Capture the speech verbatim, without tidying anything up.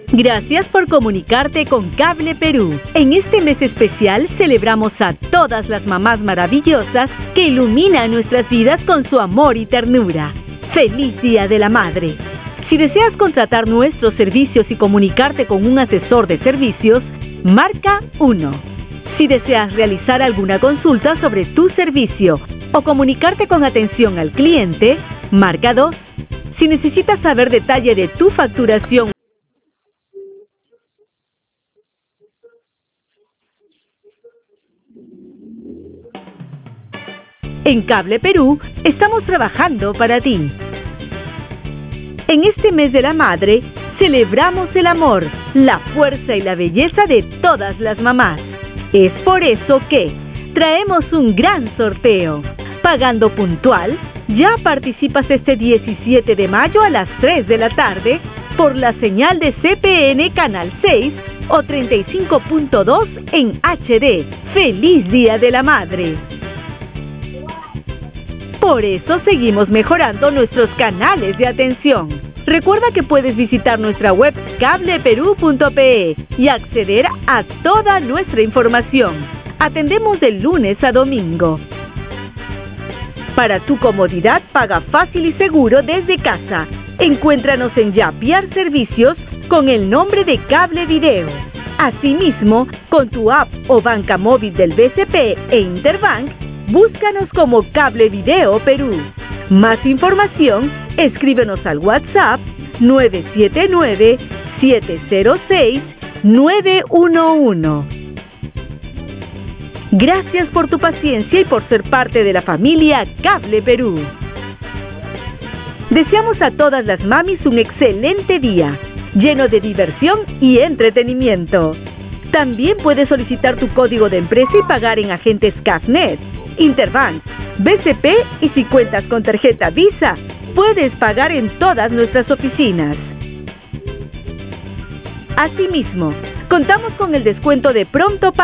Gracias por comunicarte con Cable Perú. En este mes especial celebramos a todas las mamás maravillosas que iluminan nuestras vidas con su amor y ternura. ¡Feliz Día de la Madre! Si deseas contratar nuestros servicios y comunicarte con un asesor de servicios, marca uno. Si deseas realizar alguna consulta sobre tu servicio o comunicarte con atención al cliente, marca dos. Si necesitas saber detalle de tu facturación, en Cable Perú estamos trabajando para ti. En este mes de la madre, celebramos el amor, la fuerza y la belleza de todas las mamás. Es por eso que traemos un gran sorteo. Pagando puntual, ya participas este diecisiete de mayo a las tres de la tarde por la señal de C P N Canal seis o treinta y cinco punto dos en H D. ¡Feliz Día de la Madre! Por eso seguimos mejorando nuestros canales de atención. Recuerda que puedes visitar nuestra web cable perú punto pe y acceder a toda nuestra información. Atendemos de lunes a domingo. Para tu comodidad, paga fácil y seguro desde casa. Encuéntranos en Yapiar Servicios con el nombre de Cable Video. Asimismo, con tu app o banca móvil del B C P e Interbank, búscanos como Cable Video Perú. Más información, escríbenos al WhatsApp nueve siete nueve, siete cero seis, nueve uno uno. Gracias por tu paciencia y por ser parte de la familia Cable Perú. Deseamos a todas las mamis un excelente día, lleno de diversión y entretenimiento. También puedes solicitar tu código de empresa y pagar en agentes Cafnet, Interbank, B C P y si cuentas con tarjeta Visa, puedes pagar en todas nuestras oficinas. Asimismo, contamos con el descuento de Pronto Pago.